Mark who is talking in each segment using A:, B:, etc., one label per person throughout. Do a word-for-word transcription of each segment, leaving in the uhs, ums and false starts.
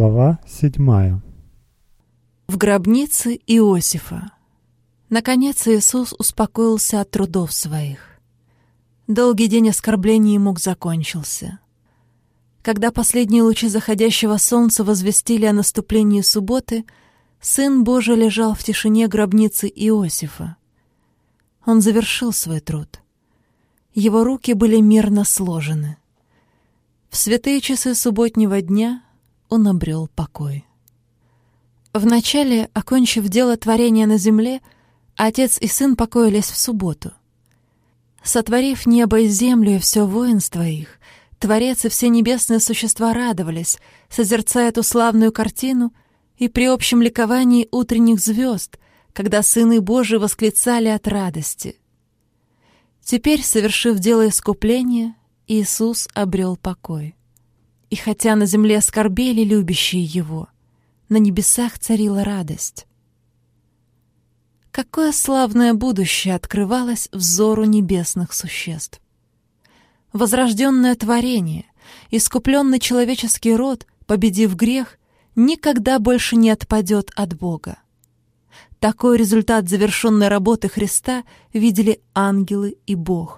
A: Глава седьмая.
B: В гробнице Иосифа. Наконец Иисус успокоился от трудов своих. Долгий день оскорблений и мук закончился. Когда последние лучи заходящего солнца возвестили о наступлении субботы, Сын Божий лежал в тишине гробницы Иосифа. Он завершил свой труд. Его руки были мирно сложены. В святые часы субботнего дня он обрел покой. Вначале, окончив дело творения на земле, Отец и Сын покоились в субботу. Сотворив небо и землю и все воинство их, Творец и все небесные существа радовались, созерцая эту славную картину, и при общем ликовании утренних звезд, когда сыны Божии восклицали от радости. Теперь, совершив дело искупления, Иисус обрел покой. И хотя на земле скорбели любящие Его, на небесах царила радость. Какое славное будущее открывалось взору небесных существ! Возрожденное творение, искупленный человеческий род, победив грех, никогда больше не отпадет от Бога. Такой результат завершенной работы Христа видели ангелы и Бог.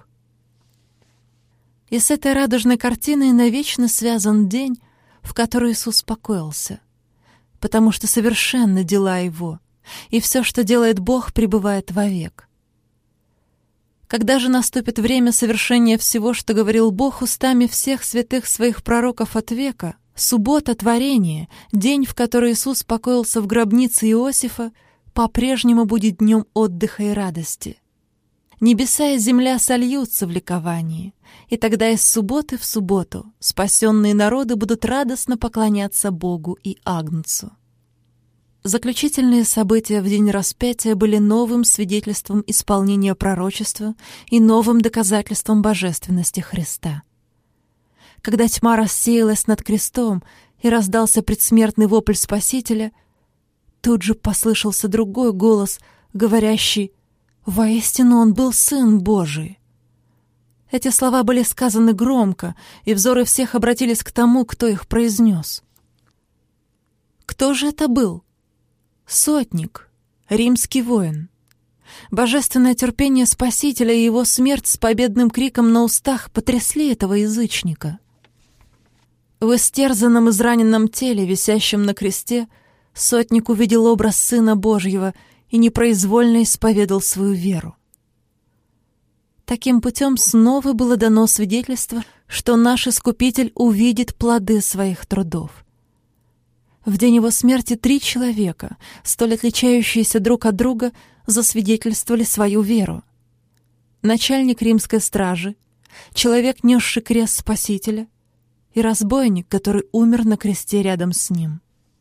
B: И с этой радужной картиной навечно связан день, в который Иисус покоился, потому что совершенны дела Его, и все, что делает Бог, пребывает вовек. Когда же наступит время совершения всего, что говорил Бог устами всех святых своих пророков от века, суббота творения, день, в который Иисус покоился в гробнице Иосифа, по-прежнему будет днем отдыха и радости. Небеса и земля сольются в ликовании, и тогда из субботы в субботу спасенные народы будут радостно поклоняться Богу и Агнцу. Заключительные события в день распятия были новым свидетельством исполнения пророчества и новым доказательством божественности Христа. Когда тьма рассеялась над крестом и раздался предсмертный вопль Спасителя, тут же послышался другой голос, говорящий: «Воистину он был Сын Божий». Эти слова были сказаны громко, и взоры всех обратились к тому, кто их произнес. Кто же это был? Сотник, римский воин. Божественное терпение Спасителя и его смерть с победным криком на устах потрясли этого язычника. В истерзанном, израненном теле, висящем на кресте, сотник увидел образ Сына Божьего и непроизвольно исповедал свою веру. Таким путем снова было дано свидетельство, что наш Искупитель увидит плоды своих трудов. В день его смерти три человека, столь отличающиеся друг от друга, засвидетельствовали свою веру. Начальник римской стражи, человек, несший крест Спасителя, и разбойник, который умер на кресте рядом с ним.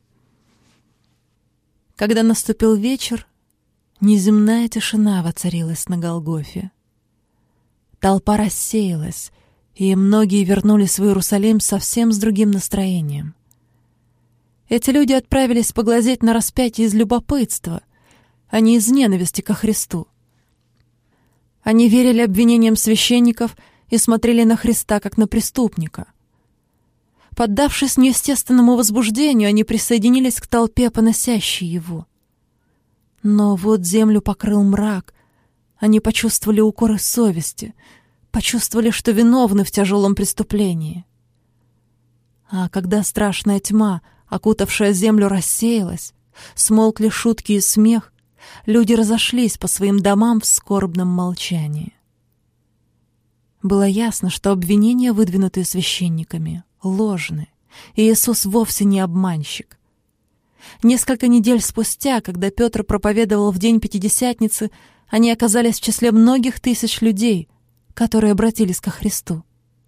B: Когда наступил вечер, неземная тишина воцарилась на Голгофе. Толпа рассеялась, и многие вернулись в Иерусалим совсем с другим настроением. Эти люди отправились поглазеть на распятие из любопытства, а не из ненависти ко Христу. Они верили обвинениям священников и смотрели на Христа как на преступника. Поддавшись неестественному возбуждению, они присоединились к толпе, поносящей его. Но вот землю покрыл мрак. Они почувствовали укоры совести, почувствовали, что виновны в тяжелом преступлении. А когда страшная тьма, окутавшая землю, рассеялась, смолкли шутки и смех, люди разошлись по своим домам в скорбном молчании. Было ясно, что обвинения, выдвинутые священниками, ложны, и Иисус вовсе не обманщик. Несколько недель спустя, когда Петр проповедовал в день Пятидесятницы, они оказались в числе многих тысяч людей, которые обратились ко Христу.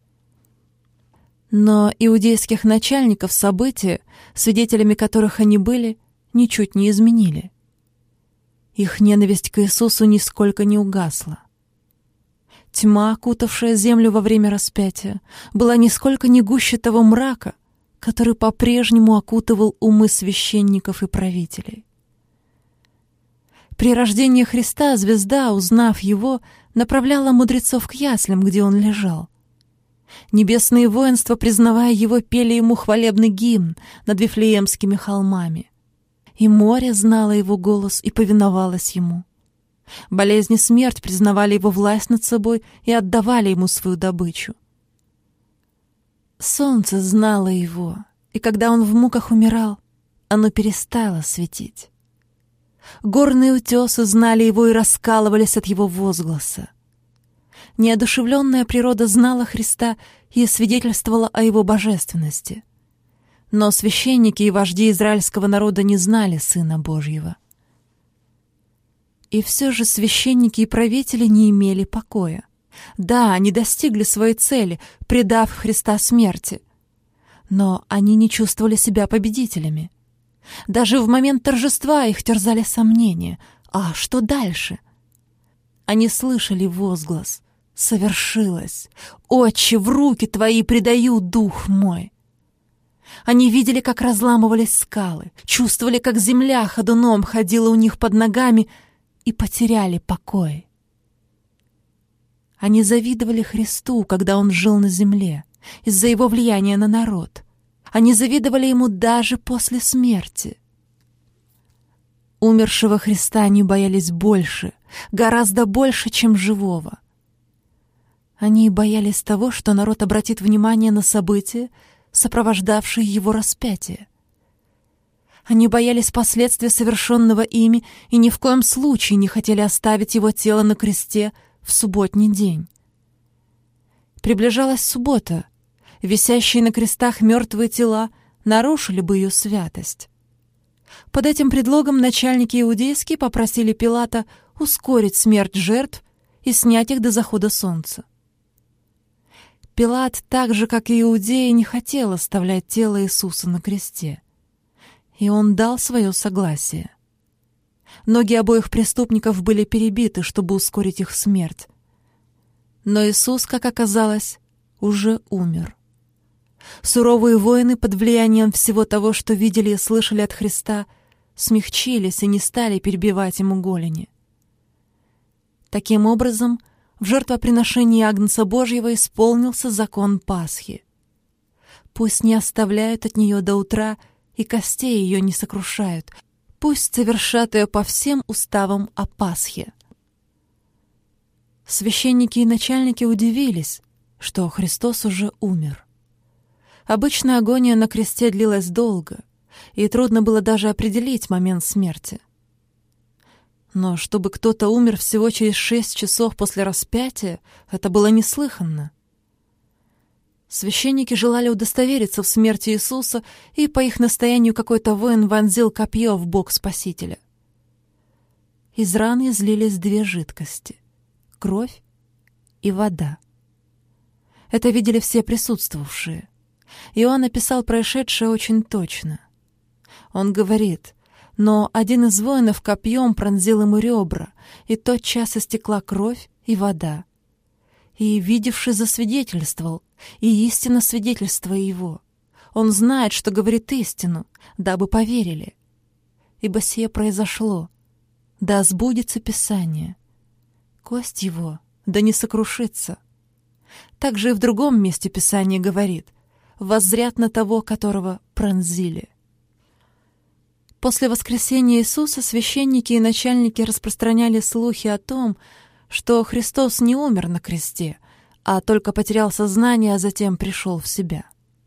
B: Но иудейских начальников события, свидетелями которых они были, ничуть не изменили. Их ненависть к Иисусу нисколько не угасла. Тьма, окутавшая землю во время распятия, была нисколько не гуще того мрака, который по-прежнему окутывал умы священников и правителей. При рождении Христа звезда, узнав его, направляла мудрецов к яслям, где он лежал. Небесные воинства, признавая его, пели ему хвалебный гимн над Вифлеемскими холмами. И море знало его голос и повиновалось ему. Болезнь и смерть признавали его власть над собой и отдавали ему свою добычу. Солнце знало его, и когда он в муках умирал, оно перестало светить. Горные утесы знали его и раскалывались от его возгласа. Неодушевленная природа знала Христа и свидетельствовала о его божественности. Но священники и вожди израильского народа не знали Сына Божьего. И все же священники и правители не имели покоя. Да, они достигли своей цели, предав Христа смерти. Но они не чувствовали себя победителями. Даже в момент торжества их терзали сомнения. А что дальше? Они слышали возглас: «Совершилось! Отче, в руки Твои предаю дух мой!» Они видели, как разламывались скалы, чувствовали, как земля ходуном ходила у них под ногами, и потеряли покой. Они завидовали Христу, когда Он жил на земле, из-за Его влияния на народ. Они завидовали Ему даже после смерти. Умершего Христа они боялись больше, гораздо больше, чем живого. Они боялись того, что народ обратит внимание на события, сопровождавшие Его распятие. Они боялись последствий совершенного ими и ни в коем случае не хотели оставить Его тело на кресте в субботний день. Приближалась суббота. Висящие на крестах мертвые тела нарушили бы ее святость. Под этим предлогом начальники иудейские попросили Пилата ускорить смерть жертв и снять их до захода солнца. Пилат, так же, как и иудеи, не хотел оставлять тело Иисуса на кресте. И он дал свое согласие. Ноги обоих преступников были перебиты, чтобы ускорить их смерть. Но Иисус, как оказалось, уже умер. Суровые воины под влиянием всего того, что видели и слышали от Христа, смягчились и не стали перебивать ему голени. Таким образом, в жертвоприношении Агнца Божьего исполнился закон Пасхи. Пусть не оставляют от нее до утра и костей ее не сокрушают, пусть совершат ее по всем уставам о Пасхе. Священники и начальники удивились, что Христос уже умер. Обычно агония на кресте длилась долго, и трудно было даже определить момент смерти. Но чтобы кто-то умер всего через шесть часов после распятия, это было неслыханно. Священники желали удостовериться в смерти Иисуса, и по их настоянию какой-то воин вонзил копье в бок Спасителя. Из раны излились две жидкости — кровь и вода. Это видели все присутствовавшие. Иоанн описал происшедшее очень точно. Он говорит: «Но один из воинов копьем пронзил ему ребра, и тотчас истекла кровь и вода. И видевший засвидетельствовал, и истинно свидетельство его. Он знает, что говорит истину, дабы поверили. Ибо сие произошло, да сбудется Писание. Кость его да не сокрушится». Также и в другом месте Писание говорит: «Воззрят на того, которого пронзили». После воскресения Иисуса священники и начальники распространяли слухи о том, что Христос не умер на кресте, а только потерял сознание, а затем пришел в себя.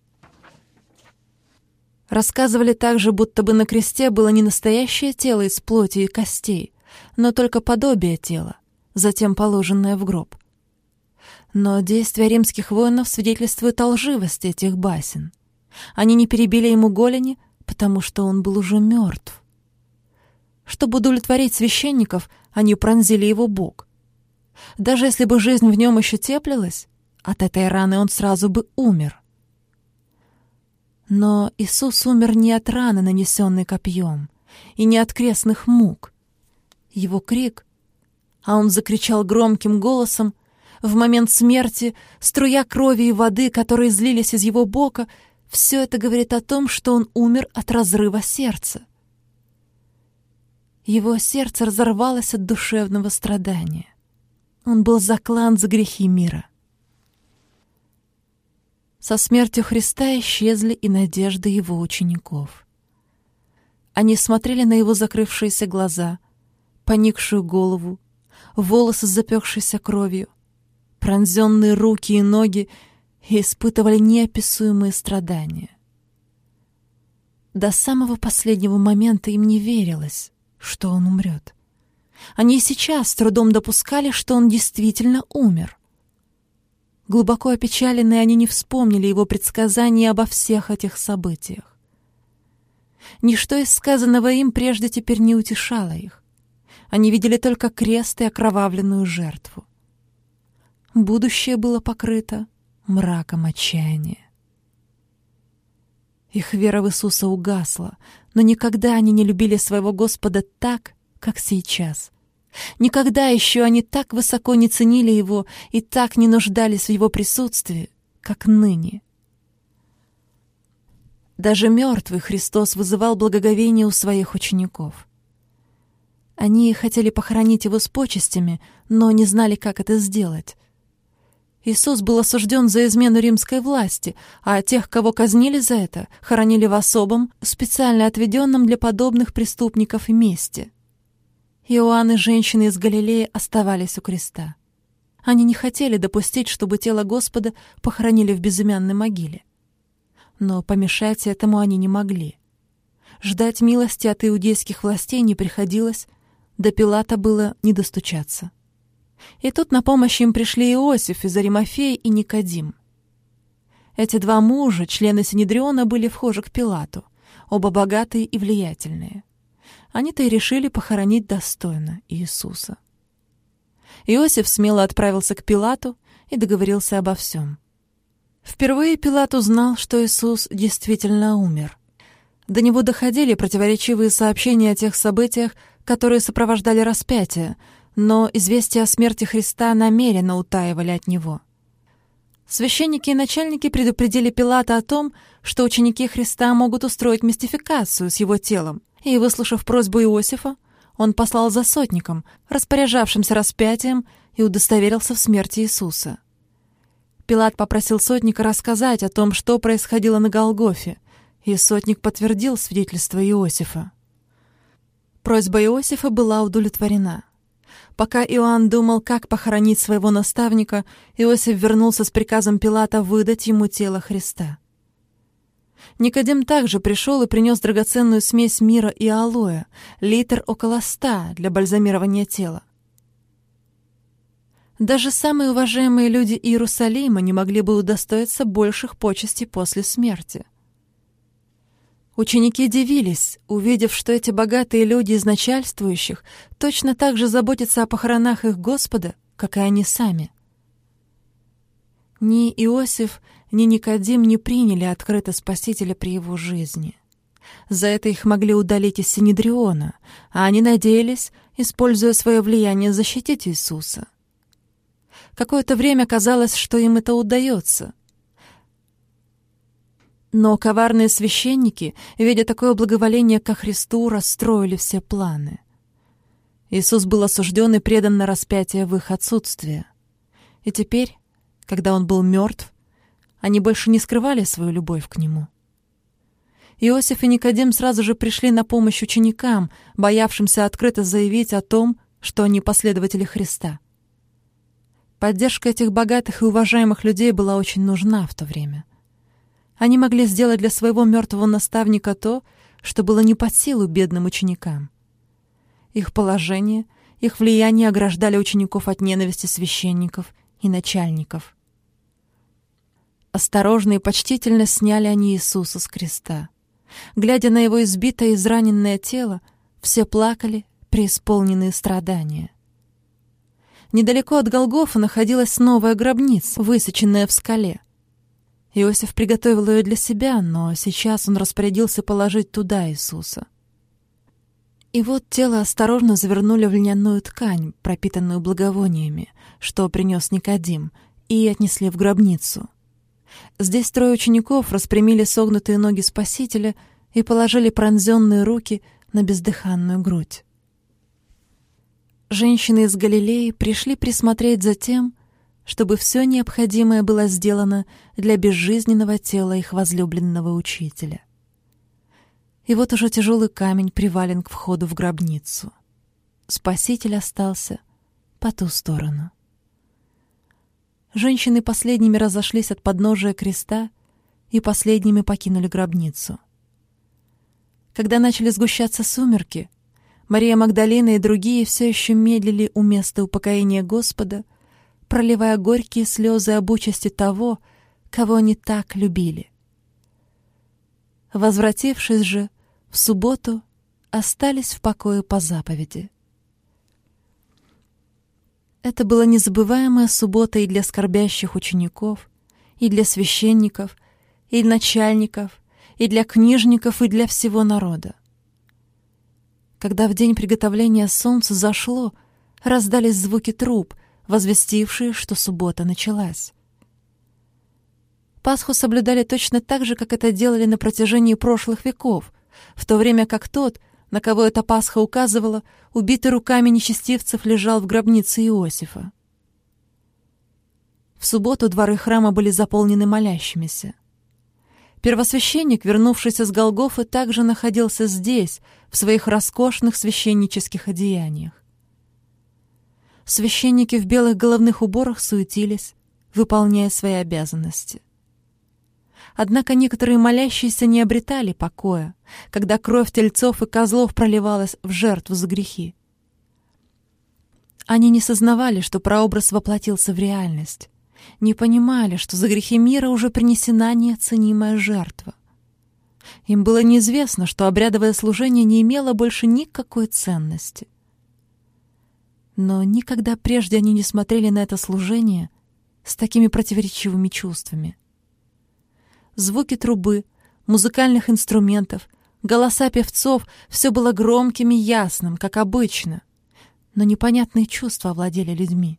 B: Рассказывали также, будто бы на кресте было не настоящее тело из плоти и костей, но только подобие тела, затем положенное в гроб. Но действия римских воинов свидетельствуют о лживости этих басен. Они не перебили ему голени, потому что он был уже мертв. Чтобы удовлетворить священников, они пронзили его бок. Даже если бы жизнь в нем еще теплилась, от этой раны он сразу бы умер. Но Иисус умер не от раны, нанесенной копьем, и не от крестных мук. Его крик, а он закричал громким голосом, в момент смерти, струя крови и воды, которые излились из его бока, все это говорит о том, что он умер от разрыва сердца. Его сердце разорвалось от душевного страдания. Он был заклан за грехи мира. Со смертью Христа исчезли и надежды его учеников. Они смотрели на его закрывшиеся глаза, поникшую голову, волосы, запекшиеся кровью, пронзенные руки и ноги, и испытывали неописуемые страдания. До самого последнего момента им не верилось, что он умрет. Они и сейчас с трудом допускали, что он действительно умер. Глубоко опечаленные, они не вспомнили его предсказаний обо всех этих событиях. Ничто из сказанного им прежде теперь не утешало их. Они видели только крест и окровавленную жертву. Будущее было покрыто мраком отчаяния. Их вера в Иисуса угасла, но никогда они не любили своего Господа так, как сейчас. Никогда еще они так высоко не ценили Его и так не нуждались в Его присутствии, как ныне. Даже мертвый Христос вызывал благоговение у своих учеников. Они хотели похоронить Его с почестями, но не знали, как это сделать. Иисус был осужден за измену римской власти, а тех, кого казнили за это, хоронили в особом, специально отведенном для подобных преступников месте. Иоанн и женщины из Галилеи оставались у креста. Они не хотели допустить, чтобы тело Господа похоронили в безымянной могиле. Но помешать этому они не могли. Ждать милости от иудейских властей не приходилось, до Пилата было не достучаться. И тут на помощь им пришли Иосиф из Аримафеи и Никодим. Эти два мужа, члены Синедриона, были вхожи к Пилату, оба богатые и влиятельные. Они-то и решили похоронить достойно Иисуса. Иосиф смело отправился к Пилату и договорился обо всем. Впервые Пилат узнал, что Иисус действительно умер. До него доходили противоречивые сообщения о тех событиях, которые сопровождали распятие, но известия о смерти Христа намеренно утаивали от него. Священники и начальники предупредили Пилата о том, что ученики Христа могут устроить мистификацию с его телом, и, выслушав просьбу Иосифа, он послал за сотником, распоряжавшимся распятием, и удостоверился в смерти Иисуса. Пилат попросил сотника рассказать о том, что происходило на Голгофе, и сотник подтвердил свидетельство Иосифа. Просьба Иосифа была удовлетворена. Пока Иоанн думал, как похоронить своего наставника, Иосиф вернулся с приказом Пилата выдать ему тело Христа. Никодим также пришел и принес драгоценную смесь мира и алоэ, литр около ста для бальзамирования тела. Даже самые уважаемые люди Иерусалима не могли бы удостоиться больших почестей после смерти. Ученики дивились, увидев, что эти богатые люди из начальствующих точно так же заботятся о похоронах их Господа, как и они сами. Ни Иосиф, ни Никодим не приняли открыто Спасителя при его жизни. За это их могли удалить из Синедриона, а они надеялись, используя свое влияние, защитить Иисуса. Какое-то время казалось, что им это удается. Но коварные священники, видя такое благоволение ко Христу, расстроили все планы. Иисус был осужден и предан на распятие в их отсутствие. И теперь, когда он был мертв, они больше не скрывали свою любовь к нему. Иосиф и Никодим сразу же пришли на помощь ученикам, боявшимся открыто заявить о том, что они последователи Христа. Поддержка этих богатых и уважаемых людей была очень нужна в то время. Они могли сделать для своего мертвого наставника то, что было не под силу бедным ученикам. Их положение, их влияние ограждали учеников от ненависти священников и начальников. Осторожно и почтительно сняли они Иисуса с креста. Глядя на его избитое и израненное тело, все плакали, преисполненные страдания. Недалеко от Голгофы находилась новая гробница, высеченная в скале. Иосиф приготовил ее для себя, но сейчас он распорядился положить туда Иисуса. И вот тело осторожно завернули в льняную ткань, пропитанную благовониями, что принес Никодим, и отнесли в гробницу. Здесь трое учеников распрямили согнутые ноги Спасителя и положили пронзенные руки на бездыханную грудь. Женщины из Галилеи пришли присмотреть за тем, чтобы все необходимое было сделано для безжизненного тела их возлюбленного учителя. И вот уже тяжелый камень привален к входу в гробницу. Спаситель остался по ту сторону. Женщины последними разошлись от подножия креста и последними покинули гробницу. Когда начали сгущаться сумерки, Мария Магдалина и другие все еще медлили у места упокоения Господа, проливая горькие слезы об участи того, кого они так любили. Возвратившись же, в субботу остались в покое по заповеди. Это была незабываемая суббота и для скорбящих учеников, и для священников, и для начальников, и для книжников, и для всего народа. Когда в день приготовления солнце зашло, раздались звуки труб, возвестившие, что суббота началась. Пасху соблюдали точно так же, как это делали на протяжении прошлых веков, в то время как тот, на кого эта Пасха указывала, убитый руками нечестивцев, лежал в гробнице Иосифа. В субботу дворы храма были заполнены молящимися. Первосвященник, вернувшийся с Голгофы, также находился здесь, в своих роскошных священнических одеяниях. Священники в белых головных уборах суетились, выполняя свои обязанности. Однако некоторые молящиеся не обретали покоя, когда кровь тельцов и козлов проливалась в жертву за грехи. Они не сознавали, что прообраз воплотился в реальность, не понимали, что за грехи мира уже принесена неоценимая жертва. Им было неизвестно, что обрядовое служение не имело больше никакой ценности. Но никогда прежде они не смотрели на это служение с такими противоречивыми чувствами. Звуки трубы, музыкальных инструментов, голоса певцов — все было громким и ясным, как обычно, но непонятные чувства овладели людьми.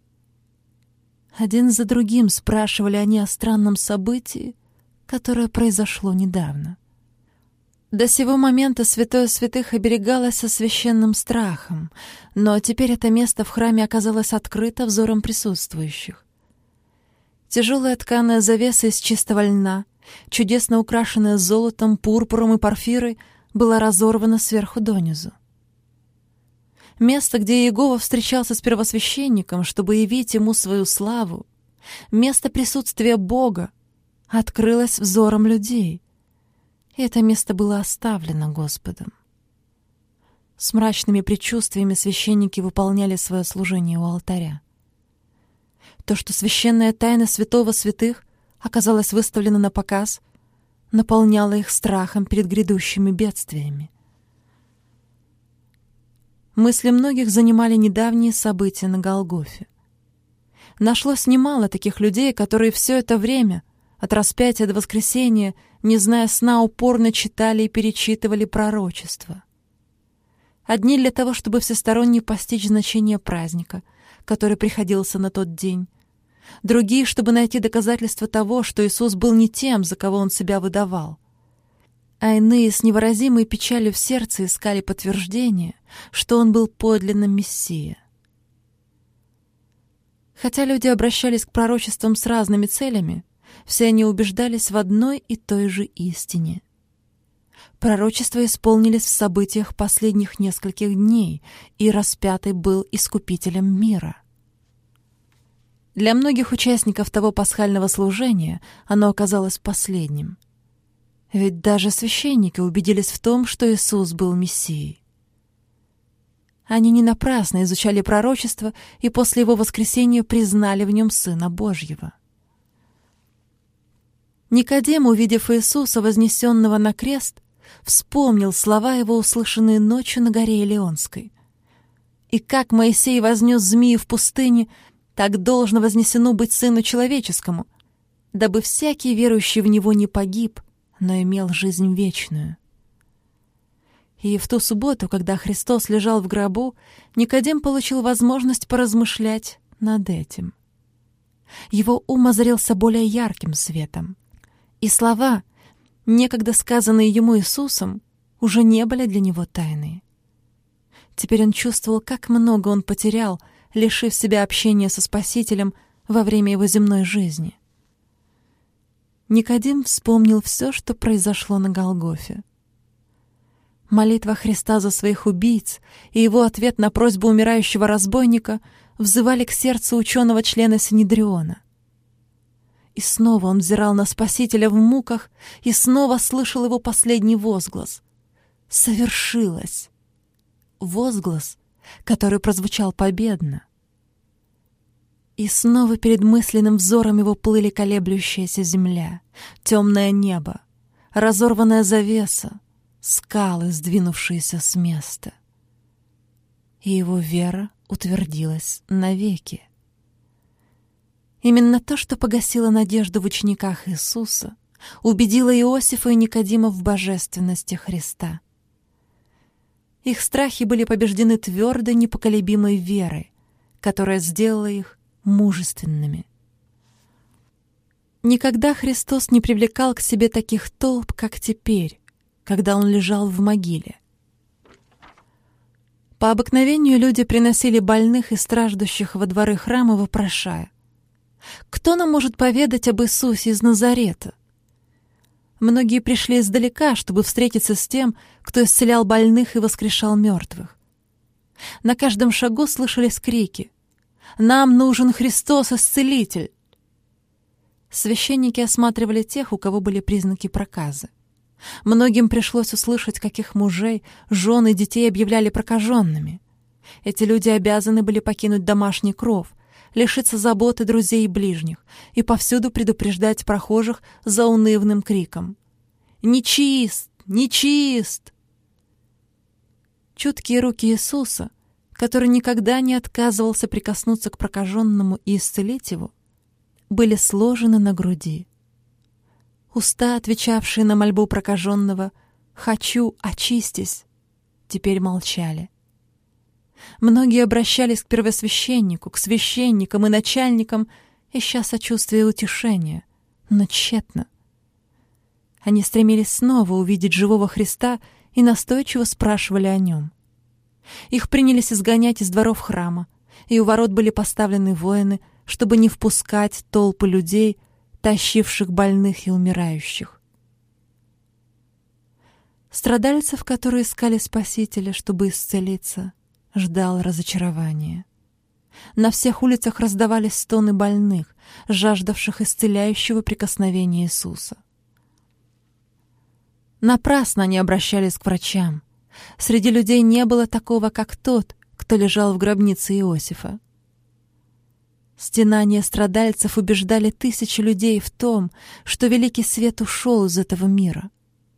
B: Один за другим спрашивали они о странном событии, которое произошло недавно. До сего момента святое святых оберегалось со священным страхом, но теперь это место в храме оказалось открыто взором присутствующих. Тяжелая тканая завеса из чистого льна, чудесно украшенная золотом, пурпуром и порфирой, была разорвана сверху донизу. Место, где Иегова встречался с первосвященником, чтобы явить ему свою славу, место присутствия Бога, открылось взором людей, и это место было оставлено Господом. С мрачными предчувствиями священники выполняли свое служение у алтаря. То, что священная тайна святого святых оказалась выставлена на показ, наполняло их страхом перед грядущими бедствиями. Мысли многих занимали недавние события на Голгофе. Нашлось немало таких людей, которые все это время, от распятия до воскресения, не зная сна, упорно читали и перечитывали пророчества. Одни для того, чтобы всесторонне постичь значение праздника, который приходился на тот день, другие, чтобы найти доказательства того, что Иисус был не тем, за кого Он себя выдавал, а иные с невыразимой печалью в сердце искали подтверждение, что Он был подлинным Мессия. Хотя люди обращались к пророчествам с разными целями, все они убеждались в одной и той же истине. Пророчества исполнились в событиях последних нескольких дней, и распятый был искупителем мира. Для многих участников того пасхального служения оно оказалось последним. Ведь даже священники убедились в том, что Иисус был Мессией. Они не напрасно изучали пророчество и после его воскресения признали в нем Сына Божьего. Никодим, увидев Иисуса, вознесенного на крест, вспомнил слова его, услышанные ночью на горе Илионской. «И как Моисей вознес змею в пустыне, так должно вознесено быть Сыну Человеческому, дабы всякий верующий в Него не погиб, но имел жизнь вечную». И в ту субботу, когда Христос лежал в гробу, Никодим получил возможность поразмышлять над этим. Его ум озарился более ярким светом, и слова, некогда сказанные ему Иисусом, уже не были для него тайной. Теперь он чувствовал, как много он потерял, лишив себя общения со Спасителем во время его земной жизни. Никодим вспомнил все, что произошло на Голгофе. Молитва Христа за своих убийц и его ответ на просьбу умирающего разбойника взывали к сердцу ученого-члена Синедриона. И снова он взирал на Спасителя в муках и снова слышал его последний возглас. «Совершилось!» Возглас, который прозвучал победно. И снова перед мысленным взором его плыли колеблющаяся земля, темное небо, разорванная завеса, скалы, сдвинувшиеся с места. И его вера утвердилась навеки. Именно то, что погасило надежду в учениках Иисуса, убедило Иосифа и Никодима в божественности Христа. Их страхи были побеждены твердой, непоколебимой верой, которая сделала их мужественными. Никогда Христос не привлекал к себе таких толп, как теперь, когда Он лежал в могиле. По обыкновению люди приносили больных и страждущих во дворы храма, вопрошая: «Кто нам может поведать об Иисусе из Назарета?» Многие пришли издалека, чтобы встретиться с тем, кто исцелял больных и воскрешал мертвых. На каждом шагу слышались крики: «Нам нужен Христос, Исцелитель!» Священники осматривали тех, у кого были признаки проказы. Многим пришлось услышать, каких мужей, жен и детей объявляли прокаженными. Эти люди обязаны были покинуть домашний кров, лишиться заботы друзей и ближних и повсюду предупреждать прохожих заунывным криком: «Нечист! Нечист!» Чуткие руки Иисуса, который никогда не отказывался прикоснуться к прокаженному и исцелить его, были сложены на груди. Уста, отвечавшие на мольбу прокаженного «Хочу, очистись», теперь молчали. Многие обращались к первосвященнику, к священникам и начальникам, ища сочувствия и утешения, но тщетно. Они стремились снова увидеть живого Христа и настойчиво спрашивали о нем. Их принялись изгонять из дворов храма, и у ворот были поставлены воины, чтобы не впускать толпы людей, тащивших больных и умирающих. Страдальцев, которые искали Спасителя, чтобы исцелиться, ждал разочарование. На всех улицах раздавались стоны больных, жаждавших исцеляющего прикосновения Иисуса. Напрасно они обращались к врачам. Среди людей не было такого, как тот, кто лежал в гробнице Иосифа. Стенания страдальцев убеждали тысячи людей в том, что великий свет ушел из этого мира.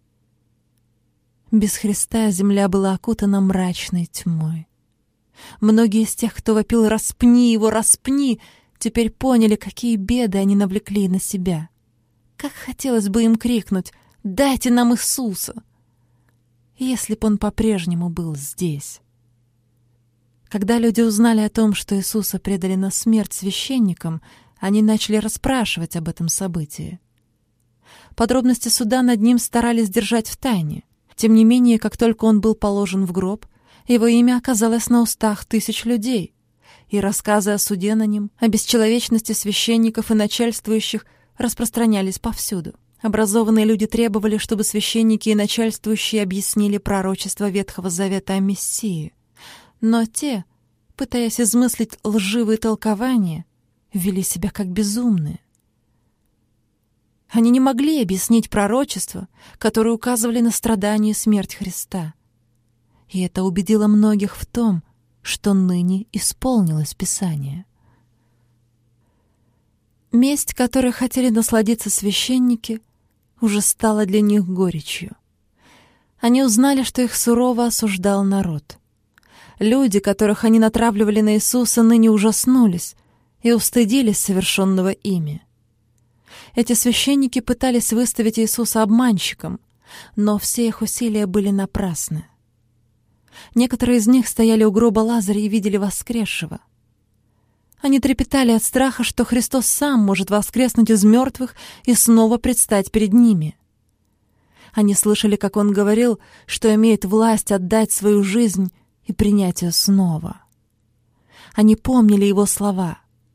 B: Без Христа земля была окутана мрачной тьмой. Многие из тех, кто вопил «распни его, распни», теперь поняли, какие беды они навлекли на себя. Как хотелось бы им крикнуть: «Дайте нам Иисуса!» если б он по-прежнему был здесь. Когда люди узнали о том, что Иисуса предали на смерть священникам, они начали расспрашивать об этом событии. Подробности суда над ним старались держать в тайне. Тем не менее, как только он был положен в гроб, его имя оказалось на устах тысяч людей, и рассказы о суде на ним, о бесчеловечности священников и начальствующих распространялись повсюду. Образованные люди требовали, чтобы священники и начальствующие объяснили пророчество Ветхого Завета о Мессии. Но те, пытаясь измыслить лживые толкования, вели себя как безумные. Они не могли объяснить пророчества, которые указывали на страдания и смерть Христа. И это убедило многих в том, что ныне исполнилось Писание. Месть, которой хотели насладиться священники, уже стала для них горечью. Они узнали, что их сурово осуждал народ. Люди, которых они натравливали на Иисуса, ныне ужаснулись и устыдились совершенного ими. Эти священники пытались выставить Иисуса обманщиком, но все их усилия были напрасны. Некоторые из них стояли у гроба Лазаря и видели воскресшего. Они трепетали от страха, что Христос сам может воскреснуть из мертвых и снова предстать перед ними. Они слышали, как он говорил, что имеет власть отдать свою жизнь и принять ее снова. Они помнили его слова: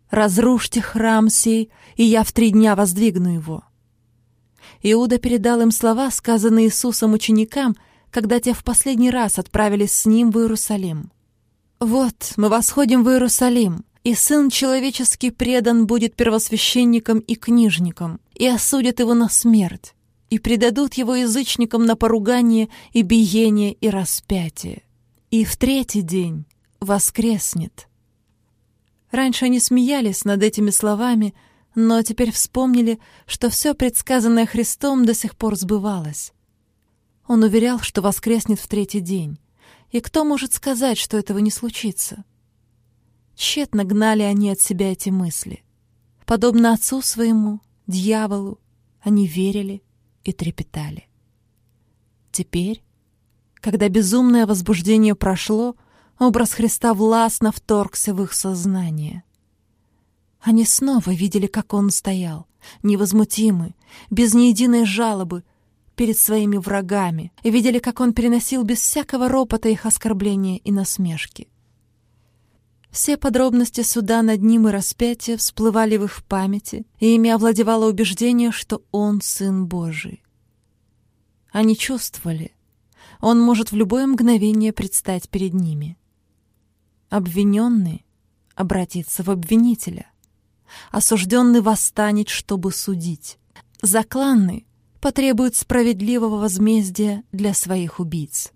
B: разрушьте храм сей, и я в три дня воздвигну его». Иуда передал им слова, сказанные Иисусом ученикам, когда те в последний раз отправились с ним в Иерусалим. «Вот, мы восходим в Иерусалим, и Сын Человеческий предан будет первосвященникам и книжникам, и осудят его на смерть, и предадут его язычникам на поругание и биение и распятие. И в третий день воскреснет». Раньше они смеялись над этими словами, но теперь вспомнили, что все предсказанное Христом до сих пор сбывалось. Он уверял, что воскреснет в третий день, и кто может сказать, что этого не случится? Тщетно гнали они от себя эти мысли. Подобно отцу своему, дьяволу, они верили и трепетали. Теперь, когда безумное возбуждение прошло, образ Христа властно вторгся в их сознание. Они снова видели, как он стоял, невозмутимый, без ни единой жалобы, перед своими врагами, и видели, как он переносил без всякого ропота их оскорбления и насмешки. Все подробности суда над ним и распятия всплывали в их памяти, и ими овладевало убеждение, что он Сын Божий. Они чувствовали, он может в любое мгновение предстать перед ними. Обвиненный обратится в обвинителя, осужденный восстанет, чтобы судить, закланный потребует справедливого возмездия для своих убийц.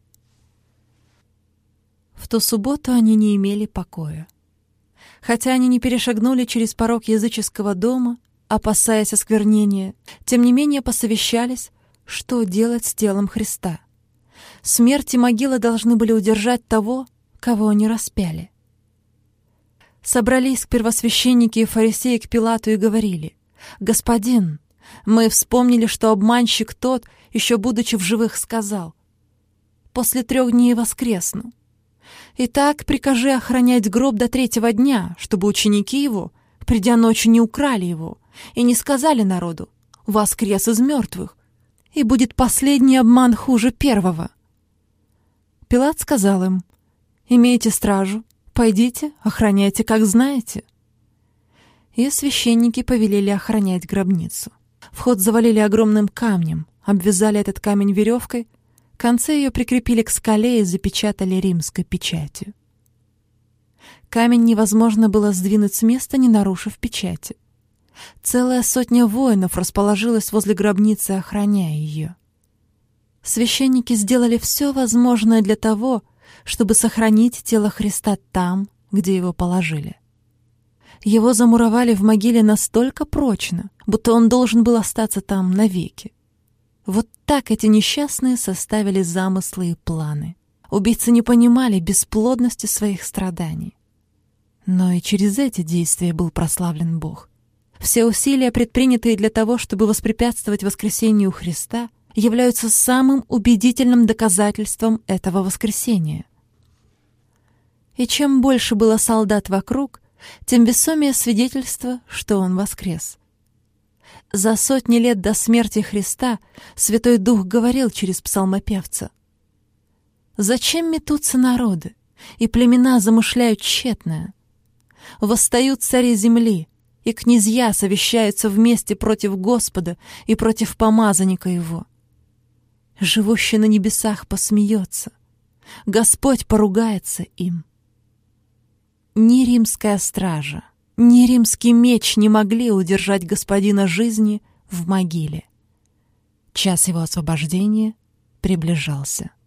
B: В ту субботу они не имели покоя. Хотя они не перешагнули через порог языческого дома, опасаясь осквернения, тем не менее посовещались, что делать с телом Христа. Смерть и могила должны были удержать того, кого они распяли. Собрались первосвященники и фарисеи к Пилату и говорили: «Господин, мы вспомнили, что обманщик тот, еще будучи в живых, сказал: после трех дней воскресну. Итак, прикажи охранять гроб до третьего дня, чтобы ученики его, придя ночью, не украли его и не сказали народу: воскрес из мертвых, и будет последний обман хуже первого». Пилат сказал им: «Имейте стражу, пойдите, охраняйте, как знаете». И священники повелели охранять гробницу. Вход завалили огромным камнем, обвязали этот камень веревкой, концы ее прикрепили к скале и запечатали римской печатью. Камень невозможно было сдвинуть с места, не нарушив печати. Целая сотня воинов расположилась возле гробницы, охраняя ее. Священники сделали все возможное для того, чтобы сохранить тело Христа там, где его положили. Его замуровали в могиле настолько прочно, будто он должен был остаться там навеки. Вот так эти несчастные составили замыслы и планы. Убийцы не понимали бесплодности своих страданий. Но и через эти действия был прославлен Бог. Все усилия, предпринятые для того, чтобы воспрепятствовать воскресению Христа, являются самым убедительным доказательством этого воскресения. И чем больше было солдат вокруг, тем весомее свидетельство, что он воскрес. За сотни лет до смерти Христа Святой Дух говорил через псалмопевца: «Зачем метутся народы, и племена замышляют тщетное? Восстают цари земли, и князья совещаются вместе против Господа и против помазанника Его. Живущий на небесах посмеется, Господь поругается им». Ни римская стража, ни римский меч не могли удержать господина жизни в могиле. Час его освобождения приближался.